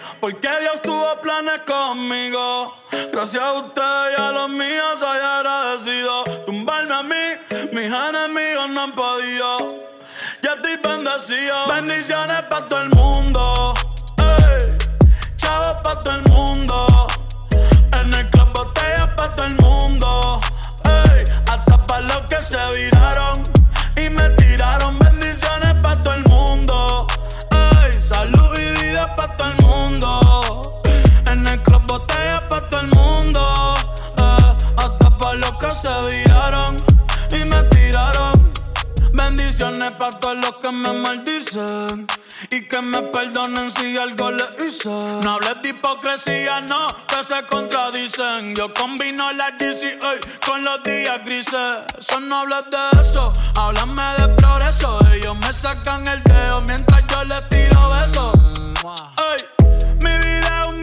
porque Dios tuvo planes conmigo. Gracias a usted y a los míos soy agradecido. Tumbarme a mí, mis enemigos no han podido. Ya estoy bendecido. Bendiciones para todo el mundo. Ey, chavos para todo el mundo. En el club botellas para todo el mundo. Ey, hasta para los que se viraron y me tiraron. Bendiciones para todo el mundo. Ey, salud y vida para todo el mundo. En el club botellas para todo el mundo. Hasta para los que se viraron y me tiraron. Bendiciones para todos los que me maldicen y que me perdonen si algo les hice. No hables de hipocresía, no, que se contradicen. Yo combino la DCA con los días grises. Eso no hables de eso, háblame de progreso. Ellos me sacan el dedo mientras yo les tiro besos. Ey, mi vida es un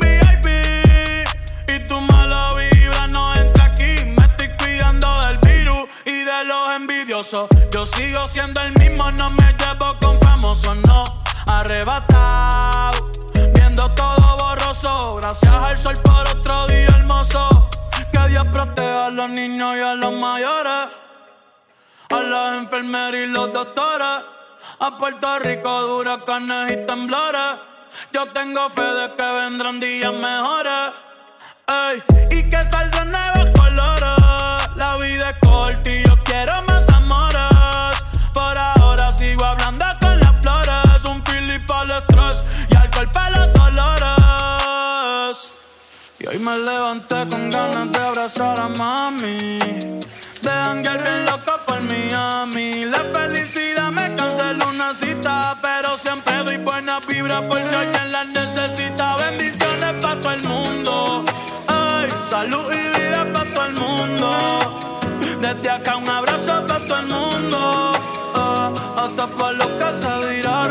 VIP y tu mala vibra no entra aquí. Me estoy cuidando del virus y de los envidiosos. Yo sigo siendo el mismo, no me llevo con famosos, no. Arrebatado, viendo todo borroso. Gracias al sol por otro día hermoso. Que Dios proteja a los niños y a los mayores, a las enfermeras y los doctores. A Puerto Rico huracanes y temblores. Yo tengo fe de que vendrán días mejores. Ey, y que saldrán nuevos colores. La vida es corta y yo quiero más amores. Por ahora sigo hablando con las flores. Un Philip al estrés y alcohol para los dolores. Y hoy me levanté con ganas de abrazar a mami, de janguear bien loco por Miami. La felicidad me canceló una cita, pero siempre doy buena vibra por si alguien la necesita. Bendiciones para todo el mundo. Ay, salud y vida para todo el mundo. Desde acá un abrazo para todo el mundo. Hasta para los que se dirán.